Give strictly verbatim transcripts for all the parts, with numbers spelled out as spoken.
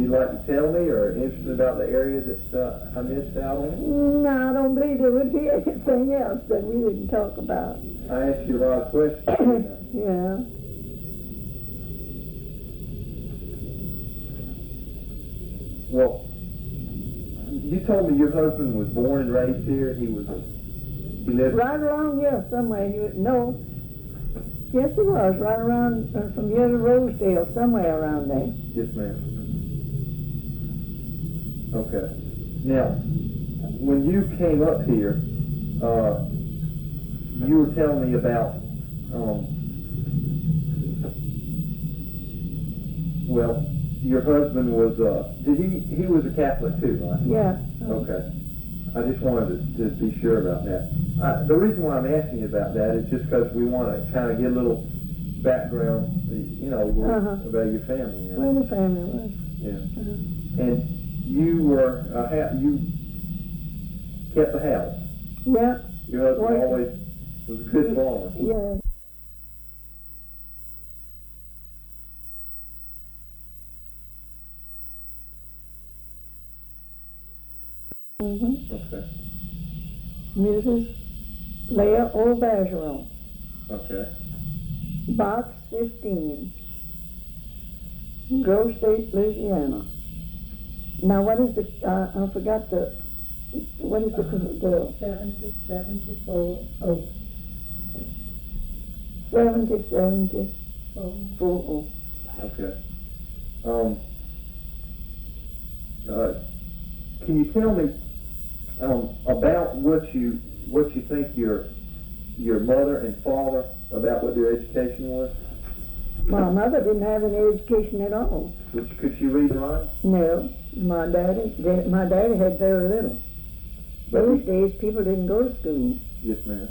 you'd like to tell me or interested about the area that uh, I missed out on? No, I don't believe there would be anything else that we didn't talk about. I asked you a lot of questions. Yeah. Well, you told me your husband was born and raised here. He was a, he lived Right around here somewhere. You no. Yes, he was. Right around uh, from here to Rosedale, somewhere around there. Yes, ma'am. Okay. Now, when you came up here, uh, you were telling me about, um, well, your husband was, uh, did he, he was a Catholic too, right? Yeah. Okay. I just wanted to, to be sure about that. Uh, the reason why I'm asking you about that is just because we want to kind of get a little background, you know, Uh-huh. about your family. You know? Where the family was. Yeah. Uh-huh. And you were, a ha- you kept the house. Yeah. Your husband Well, always was a good farmer. Yeah. Mm-hmm. Okay. Missus Leah O. Bergeron, Okay. Box fifteen, Grove State, Louisiana. Now, what is the, uh, I forgot the, what is the, the Seventy, seventy-four, oh, seventy, seventy, oh. four, Okay. Um, uh, can you tell me um, about what you what you think your your mother and father about what their education was? My mother didn't have any education at all. Which, could she read and write? No, my daddy, did- my daddy had very little. But Those he- days, people didn't go to school. Yes, ma'am.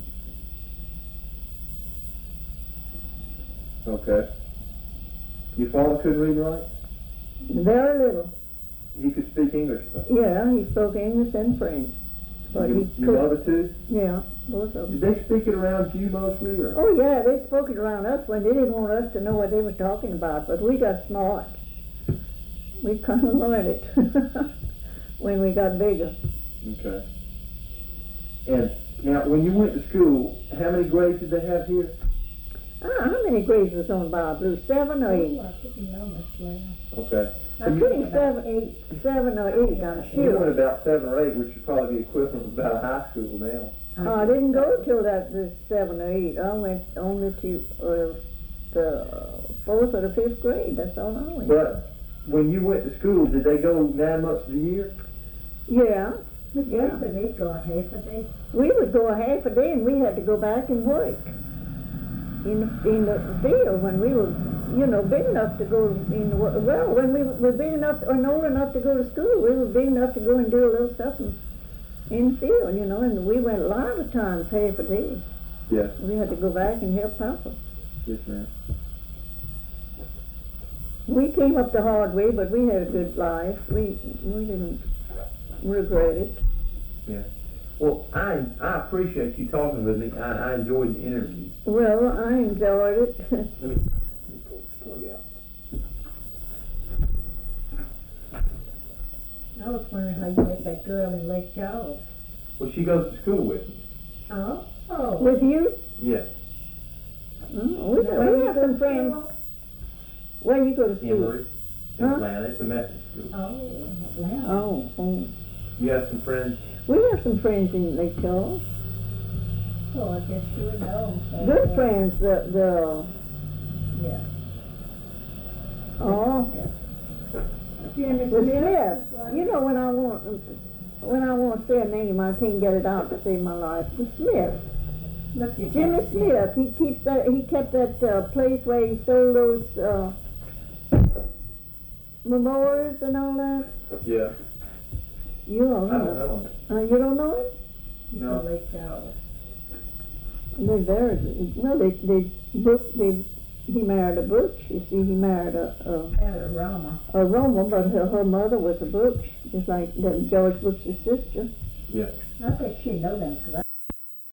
Okay. Your father couldn't read and write? Very little. He could speak English, though. Yeah, he spoke English and French. But Your, he your could, mother, too? yeah, both of them. Did they speak it around you mostly, or? Oh, yeah, they spoke it around us when they didn't want us to know what they were talking about, but we got smart. We kind of learned it when we got bigger. Okay. And now, when you went to school, how many grades did they have here? Ah, how many grades was on Bob Blue? Seven or eight? Oh, I didn't know Miss Leah. Okay. I think seven, eight, seven or eight, I'm You went sure. about seven or eight, which would probably be equivalent to about a high school now. Oh, I didn't go till that the seven or eight. I went only to uh, the fourth or the fifth grade. That's all I went. But when you went to school, did they go nine months of the year? Yeah, Miss Yeah. Leah said they'd go a half a day. we would go a half a day and we had to go back and work in in the field when we were, you know, big enough to go in the wo- well when we were big enough and old enough to go to school. We were big enough to go and do a little something in the field, you know, and we went a lot of times half a day. Yeah. We had to go back and help Papa. Yes, ma'am. We came up the hard way, but we had a good life. We we didn't regret it. Yeah. Well, I I appreciate you talking with me. I, I enjoyed the interview. Well, I enjoyed it. Let me, let me pull this plug out. I was wondering how you met that girl in Lake Charles. Well, she goes to school with me. Oh, oh. With you? Yes. Oh, we, we have some friends. Where you go to school? Emory. In Huh? Atlanta. It's a Methodist school. Oh, Atlanta. Oh, oh. You have some friends? We have some friends in Lake Charles. Oh, I guess you would know. Uh, Good uh, friends. The the Yeah. oh Jimmy the Smith. Smith. You know when I want when I want to say a name, I can't get it out to save my life. The Smith. Look at Jimmy that. Smith. He keeps that. He kept that uh, place where he sold those uh, memorials and all that. Yeah. You don't I don't know. know. Uh, you don't know it? He's No. in Lake Charles. They very well. They they book. They he married a Butch. You see, he married a Alabama. a, a Roma, but her, her mother was a Butch, just like that George Bush's sister. Yeah. I bet she know them, 'cause I